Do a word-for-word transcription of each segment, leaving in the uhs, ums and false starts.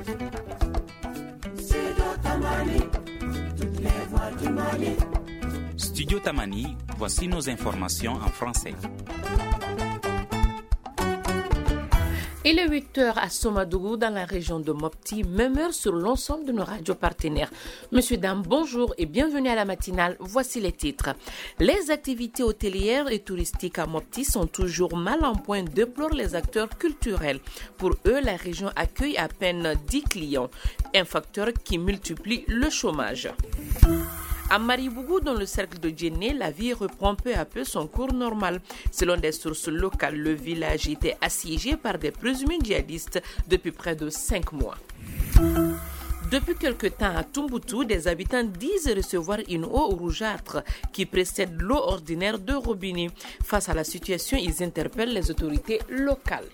Studio Tamani, voici nos informations en français. Il est huit heures à Somadougou, dans la région de Mopti, même heure sur l'ensemble de nos radios partenaires. Monsieur, dames, bonjour et bienvenue à la matinale. Voici les titres. Les activités hôtelières et touristiques à Mopti sont toujours mal en point, déplorent les acteurs culturels. Pour eux, la région accueille à peine dix clients, un facteur qui multiplie le chômage. À Maribougou, dans le cercle de Djenné, la vie reprend peu à peu son cours normal. Selon des sources locales, le village était assiégé par des présumés djihadistes depuis près de cinq mois. Depuis quelque temps à Tombouctou, des habitants disent recevoir une eau rougeâtre qui précède l'eau ordinaire de robinet. Face à la situation, ils interpellent les autorités locales.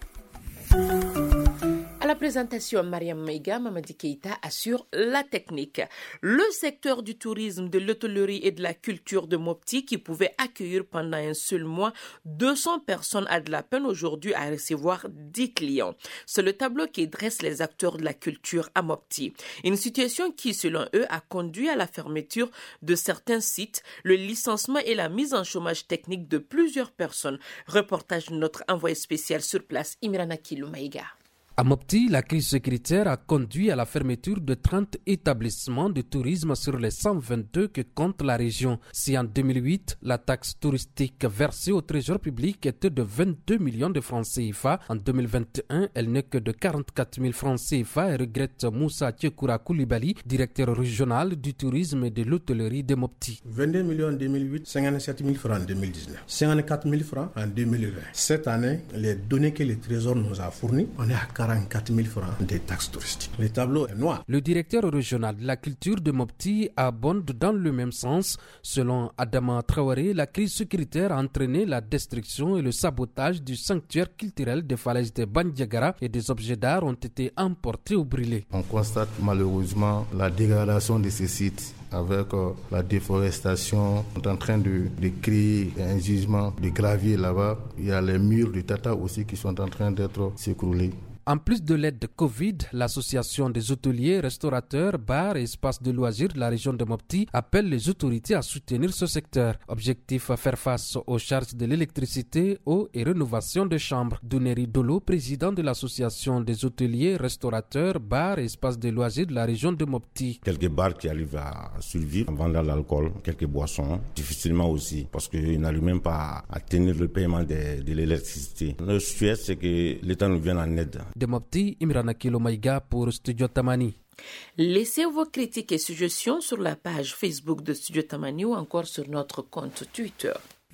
À la présentation, Mariam Meiga, Mamadi Keïta assure la technique. Le secteur du tourisme, de l'hôtellerie et de la culture de Mopti, qui pouvait accueillir pendant un seul mois deux cents personnes, a de la peine aujourd'hui à recevoir dix clients. C'est le tableau qui dresse les acteurs de la culture à Mopti. Une situation qui, selon eux, a conduit à la fermeture de certains sites, le licenciement et la mise en chômage technique de plusieurs personnes. Reportage de notre envoyé spécial sur place, Imrana Kilou Maïga. À Mopti, la crise sécuritaire a conduit à la fermeture de trente établissements de tourisme sur les cent vingt-deux que compte la région. Si en deux mille huit, la taxe touristique versée au trésor public était de vingt-deux millions de francs C F A, en deux mille vingt et un, elle n'est que de quarante-quatre mille francs C F A et regrette Moussa Tchekoura Koulibaly, directeur régional du tourisme et de l'hôtellerie de Mopti. vingt-deux millions en deux mille huit, cinquante-sept mille francs en deux mille dix-neuf, cinquante-quatre mille francs en deux mille vingt. Cette année, les données que le trésor nous a fournies, on est à quarante-quatre mille francs des taxes touristiques. Le tableau est noir. Le directeur régional de la culture de Mopti abonde dans le même sens. Selon Adama Traoré, la crise sécuritaire a entraîné la destruction et le sabotage du sanctuaire culturel des falaises de Bandiagara et des objets d'art ont été emportés ou brûlés. On constate malheureusement la dégradation de ces sites avec euh, la déforestation. On est en train de, de créer un gisement de gravier là-bas. Il y a les murs de Tata aussi qui sont en train d'être s'écrouler. En plus de l'aide de Covid, l'association des hôteliers, restaurateurs, bars et espaces de loisirs de la région de Mopti appelle les autorités à soutenir ce secteur. Objectif, faire face aux charges de l'électricité, eau et rénovation de chambres. Douneri Dolo, président de l'association des hôteliers, restaurateurs, bars et espaces de loisirs de la région de Mopti. Quelques bars qui arrivent à survivre en vendant l'alcool, quelques boissons, difficilement aussi, parce qu'ils n'arrivent même pas à tenir le paiement de, de l'électricité. Notre souhait, c'est que l'État nous vienne en aide. De Mopti, Imrana Kilo Maïga pour Studio Tamani. Laissez vos critiques et suggestions sur la page Facebook de Studio Tamani ou encore sur notre compte Twitter.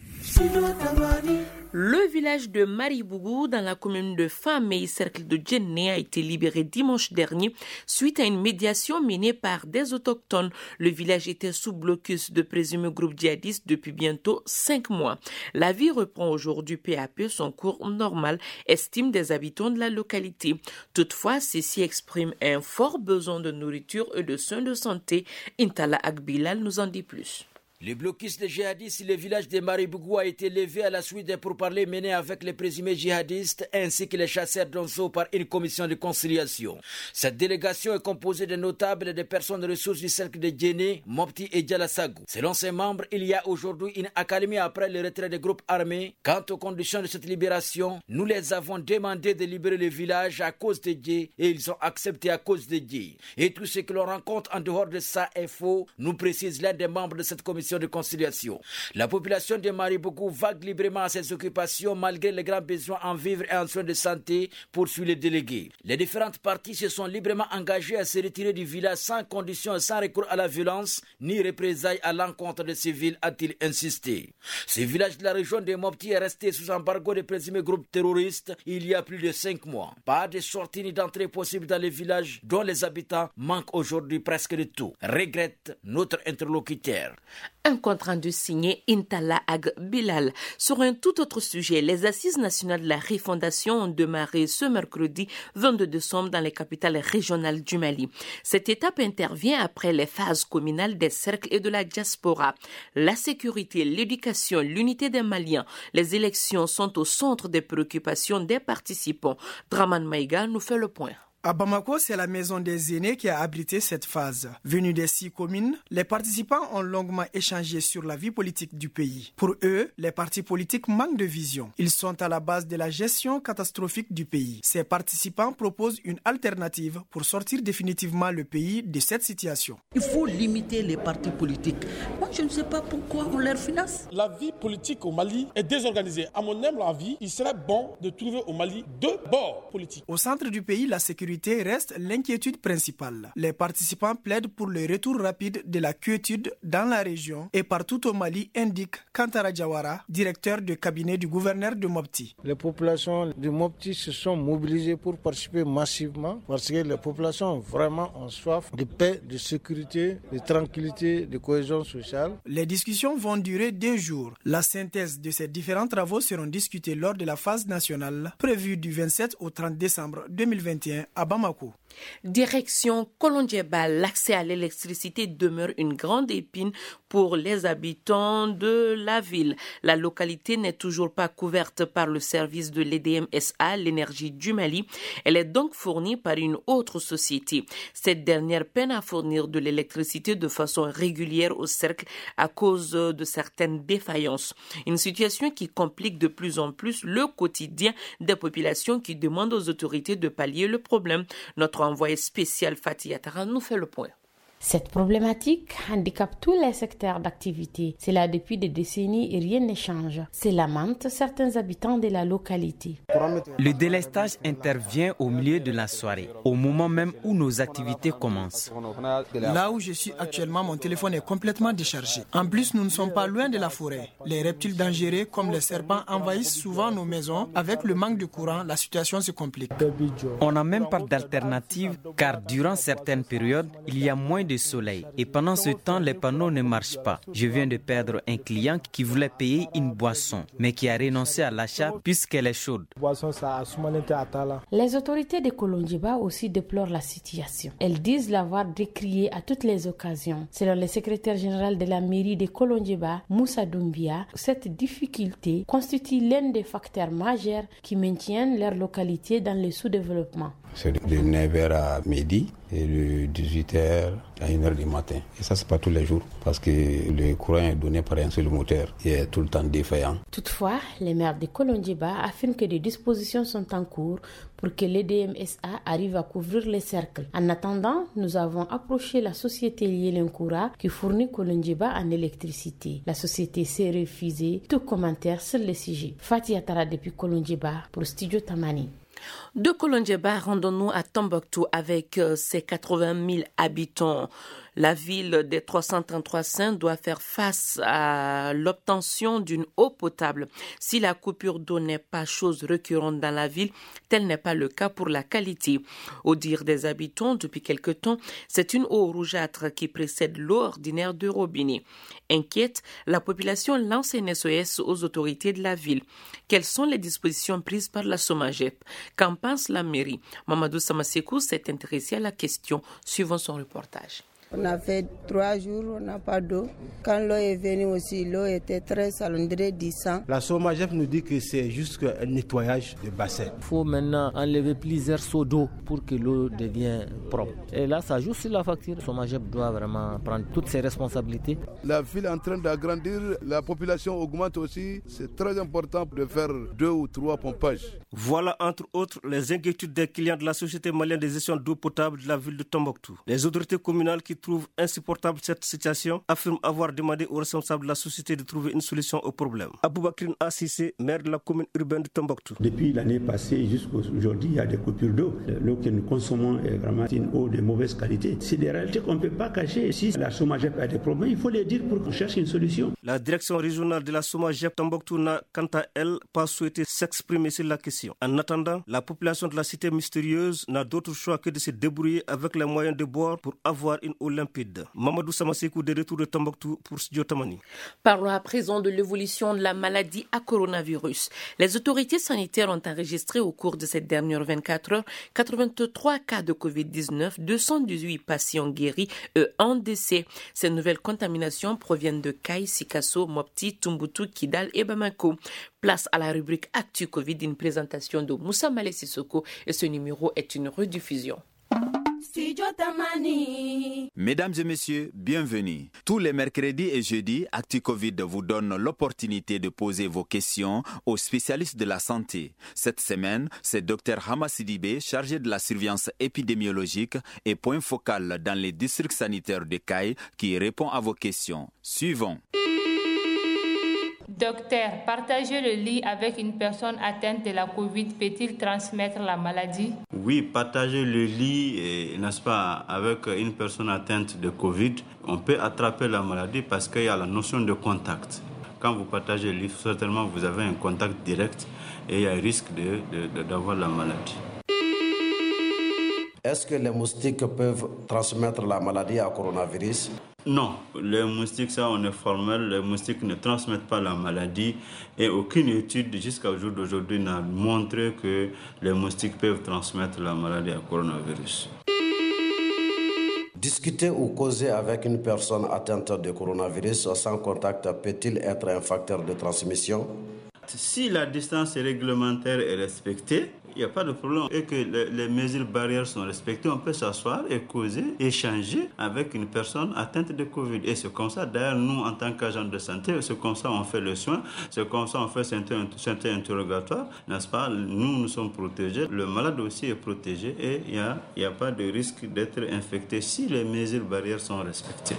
Le village de Maribougou, dans la commune de Famey, cercle de Djenné, a été libéré dimanche dernier suite à une médiation menée par des autochtones. Le village était sous blocus de présumés groupes djihadistes depuis bientôt cinq mois. La vie reprend aujourd'hui peu à peu son cours normal, estiment des habitants de la localité. Toutefois, ceux-ci expriment un fort besoin de nourriture et de soins de santé. Intala Agbilal nous en dit plus. Le blocus des djihadistes sur le village de Maribougou a été levé à la suite des pourparlers menés avec les présumés djihadistes ainsi que les chasseurs d'Onzo par une commission de conciliation. Cette délégation est composée de notables et de personnes ressources du cercle de Djenné, Mopti et Djalassagou. Selon ses membres, il y a aujourd'hui une accalmie après le retrait des groupes armés. Quant aux conditions de cette libération, nous les avons demandé de libérer le village à cause de Dieu et ils ont accepté à cause de Dieu. Et tout ce que l'on rencontre en dehors de ça est faux, nous précise l'un des membres de cette commission de conciliation. La population de Maribougou vague librement à ses occupations malgré les grands besoins en vivres et en soins de santé, poursuit les délégués. Les différentes parties se sont librement engagées à se retirer du village sans condition et sans recours à la violence ni représailles à l'encontre des civils, a-t-il insisté. Ce village de la région de Mopti est resté sous embargo des présumés groupes terroristes il y a plus de cinq mois. Pas de sortie ni d'entrée possible dans les villages dont les habitants manquent aujourd'hui presque de tout, regrette notre interlocuteur. Un compte rendu signé Intala Ag Bilal. Sur un tout autre sujet, les assises nationales de la refondation ont démarré ce mercredi vingt-deux décembre dans les capitales régionales du Mali. Cette étape intervient après les phases communales des cercles et de la diaspora. La sécurité, l'éducation, l'unité des Maliens, les élections sont au centre des préoccupations des participants. Draman Maïga nous fait le point. À Bamako, c'est la maison des aînés qui a abrité cette phase. Venus des six communes, les participants ont longuement échangé sur la vie politique du pays. Pour eux, les partis politiques manquent de vision. Ils sont à la base de la gestion catastrophique du pays. Ces participants proposent une alternative pour sortir définitivement le pays de cette situation. Il faut limiter les partis politiques. Moi, je ne sais pas pourquoi on leur finance. La vie politique au Mali est désorganisée. À mon humble avis, il serait bon de trouver au Mali deux bords politiques. Au centre du pays, la sécurité reste l'inquiétude principale. Les participants plaident pour le retour rapide de la quiétude dans la région et partout au Mali, indique Kantara Diawara, directeur de cabinet du gouverneur de Mopti. Les populations de Mopti se sont mobilisées pour participer massivement parce que les populations vraiment ont soif de paix, de sécurité, de tranquillité, de cohésion sociale. Les discussions vont durer deux jours. La synthèse de ces différents travaux seront discutés lors de la phase nationale prévue du vingt-sept au trente décembre deux mille vingt et un à Bamako. Direction Kolondjeba, l'accès à l'électricité demeure une grande épine pour les habitants de la ville. La localité n'est toujours pas couverte par le service de l'E D M S A, l'énergie du Mali. Elle est donc fournie par une autre société. Cette dernière peine à fournir de l'électricité de façon régulière au cercle à cause de certaines défaillances. Une situation qui complique de plus en plus le quotidien des populations qui demandent aux autorités de pallier le problème. Notre envoyé spécial Fatih Yatara nous fait le point. Cette problématique handicape tous les secteurs d'activité. C'est là depuis des décennies et rien ne change. C'est lamentent certains habitants de la localité. Le délestage intervient au milieu de la soirée, au moment même où nos activités commencent. Là où je suis actuellement, mon téléphone est complètement déchargé. En plus, nous ne sommes pas loin de la forêt. Les reptiles dangereux comme les serpents envahissent souvent nos maisons. Avec le manque de courant, la situation se complique. On n'a même pas d'alternative car durant certaines périodes, il y a moins de soleil et pendant ce temps les panneaux ne marchent pas. Je viens de perdre un client qui voulait payer une boisson mais qui a renoncé à l'achat puisqu'elle est chaude. Les autorités de Kolondjeba aussi déplorent la situation. Elles disent l'avoir décriée à toutes les occasions. Selon le secrétaire général de la mairie de Kolondjeba, Moussa Doumbia, cette difficulté constitue l'un des facteurs majeurs qui maintiennent leur localité dans le sous-développement. C'est de neuf heures à midi et de dix-huit heures à une heure du matin. Et ça, c'est pas tous les jours parce que le courant est donné par un seul moteur et est tout le temps défaillant. Toutefois, les maires de Kolondjeba affirment que des dispositions sont en cours pour que l'E D M S A arrive à couvrir les cercles. En attendant, nous avons approché la société Yelenkoura qui fournit Kolondjeba en électricité. La société s'est refusée tout commentaire sur le sujet. Fatih Atara depuis Kolondjeba pour Studio Tamani. De Kolondjeba, rendons-nous à Tombouctou avec ses quatre-vingt mille habitants. La ville des trois cent trente-trois saints doit faire face à l'obtention d'une eau potable. Si la coupure d'eau n'est pas chose récurrente dans la ville, tel n'est pas le cas pour la qualité. Au dire des habitants, depuis quelque temps, c'est une eau rougeâtre qui précède l'eau ordinaire de robinet. Inquiète, la population lance un S O S aux autorités de la ville. Quelles sont les dispositions prises par la SOMAGEP? Qu'en pense la mairie? Mamadou Samasekou s'est intéressé à la question, suivant son reportage. On a fait trois jours, on n'a pas d'eau. Quand l'eau est venue aussi, l'eau était très salée, on dirait du sang. La SOMAGEP nous dit que c'est juste un nettoyage de bassin. Il faut maintenant enlever plusieurs seaux d'eau pour que l'eau devienne propre. Et là, ça joue sur la facture. La SOMAGEP doit vraiment prendre toutes ses responsabilités. La ville est en train d'agrandir, la population augmente aussi. C'est très important de faire deux ou trois pompages. Voilà entre autres les inquiétudes des clients de la Société malienne de gestion d'eau potable de la ville de Tombouctou. Les autorités communales qui trouvent insupportable cette situation affirment avoir demandé aux responsables de la société de trouver une solution au problème. Aboubakrin Assissé, maire de la commune urbaine de Tombouctou. Depuis l'année passée jusqu'à aujourd'hui, il y a des coupures d'eau. L'eau que nous consommons est vraiment une eau de mauvaise qualité. C'est des réalités qu'on ne peut pas cacher. Si la SOMAGEP a des problèmes, il faut les dire pour qu'on cherche une solution. La direction régionale de la SOMAGEP Tombouctou n'a, quant à elle, pas souhaité s'exprimer sur la question. En attendant, la population de la cité mystérieuse n'a d'autre choix que de se débrouiller avec les moyens de bord pour avoir une eau eau limpide. Mamadou Samasekou de retour de Tombouctou pour Studio Tamani. Parlons à présent de l'évolution de la maladie à coronavirus. Les autorités sanitaires ont enregistré au cours de ces dernières vingt-quatre heures quatre-vingt-trois cas de covid dix-neuf, deux cent dix-huit patients guéris et un décès. Ces nouvelles contaminations proviennent de Kay, Sikasso, Mopti, Tumboutou, Kidal et Bamako. Place à la rubrique Actu Covid, une présentation de Moussa Malé Sissoko et ce numéro est une rediffusion. Mesdames et messieurs, bienvenue. Tous les mercredis et jeudis, Actu Covid vous donne l'opportunité de poser vos questions aux spécialistes de la santé. Cette semaine, c'est Dr Hama Sidibé, chargé de la surveillance épidémiologique et point focal dans les districts sanitaires de Kay, qui répond à vos questions. Suivons. Docteur, partager le lit avec une personne atteinte de la Covid peut-il transmettre la maladie? Oui, partager le lit, n'est-ce pas, avec une personne atteinte de Covid, on peut attraper la maladie parce qu'il y a la notion de contact. Quand vous partagez le lit, certainement vous avez un contact direct et il y a un risque de, de, de, d'avoir la maladie. Est-ce que les moustiques peuvent transmettre la maladie à coronavirus? Non, les moustiques, ça on est formel, les moustiques ne transmettent pas la maladie et aucune étude jusqu'à jour d'aujourd'hui n'a montré que les moustiques peuvent transmettre la maladie à coronavirus. Discuter ou causer avec une personne atteinte de coronavirus sans contact peut-il être un facteur de transmission? Si la distance réglementaire est respectée, il n'y a pas de problème. Et que les, les mesures barrières sont respectées, on peut s'asseoir et causer, échanger avec une personne atteinte de Covid. Et c'est comme ça, d'ailleurs, nous, en tant qu'agents de santé, c'est comme ça on fait le soin, c'est comme ça on fait cet interrogatoire, n'est-ce pas? Nous, nous sommes protégés, le malade aussi est protégé et il n'y a, il n'y a pas de risque d'être infecté si les mesures barrières sont respectées.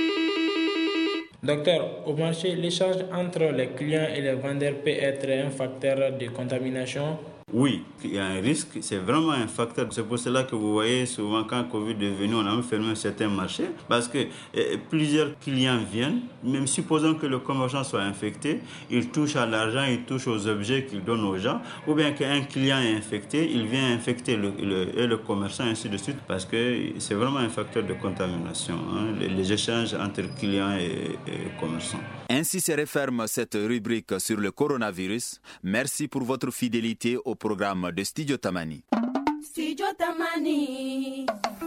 Docteur, au marché, l'échange entre les clients et les vendeurs peut être un facteur de contamination? Oui, il y a un risque, c'est vraiment un facteur. C'est pour cela que vous voyez souvent quand Covid est venu, on a même fermé certains marchés parce que eh, plusieurs clients viennent, même supposons que le commerçant soit infecté, il touche à l'argent, il touche aux objets qu'il donne aux gens, ou bien qu'un client est infecté, il vient infecter le, le, et le commerçant, ainsi de suite, parce que c'est vraiment un facteur de contamination, hein, les, les échanges entre clients et, et commerçants. Ainsi se referme cette rubrique sur le coronavirus. Merci pour votre fidélité au programme de Studio Tamani. Studio Tamani.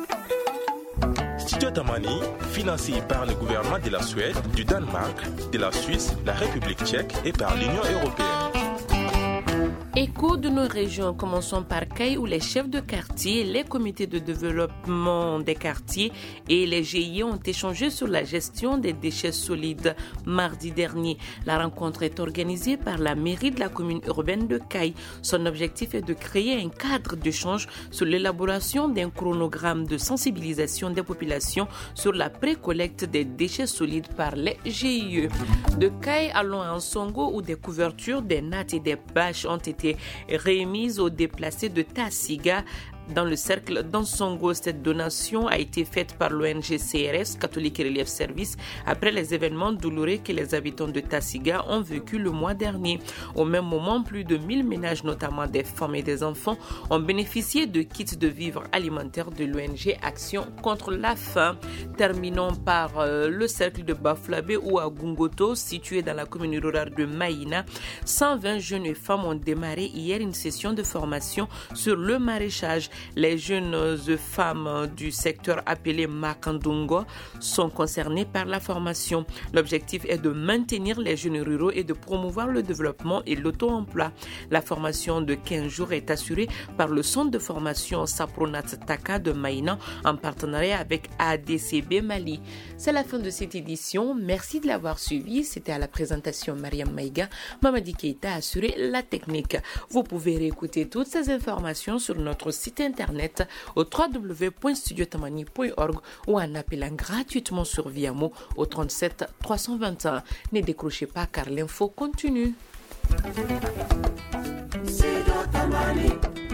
Studio Tamani, financé par le gouvernement de la Suède, du Danemark, de la Suisse, la République tchèque et par l'Union européenne. Écho de nos régions, commençons par Kay où les chefs de quartier, les comités de développement des quartiers et les G I E ont échangé sur la gestion des déchets solides mardi dernier. La rencontre est organisée par la mairie de la commune urbaine de Kay. Son objectif est de créer un cadre d'échange sur l'élaboration d'un chronogramme de sensibilisation des populations sur la pré-collecte des déchets solides par les G I E. De Kay, allons à Nsongo où des couvertures, des nattes et des bâches ont été remise aux déplacés de Tassiga dans le cercle d'Ansongo. Cette donation a été faite par l'O N G C R S, Catholic Relief Service, après les événements douloureux que les habitants de Tassiga ont vécu le mois dernier. Au même moment, plus de mille ménages, notamment des femmes et des enfants, ont bénéficié de kits de vivres alimentaires de l'O N G Action contre la faim. Terminons par euh, le cercle de Baflabé ou à Gungoto, situé dans la commune rurale de Maïna. cent vingt jeunes et femmes ont démarré hier une session de formation sur le maraîchage. Les jeunes femmes du secteur appelé Makandungo sont concernées par la formation. L'objectif est de maintenir les jeunes ruraux et de promouvoir le développement et l'auto-emploi. La formation de quinze jours est assurée par le centre de formation Sapronat Taka de Maïna en partenariat avec A D C B Mali. C'est la fin de cette édition. Merci de l'avoir suivi. C'était à la présentation Mariam Maïga. Mamadi Keita a assuré la technique. Vous pouvez réécouter toutes ces informations sur notre site internet au w w w point studio tamani point org ou en appelant gratuitement sur Viamo au trente-sept trois cent vingt et un. Ne décrochez pas car l'info continue. Studio Tamani.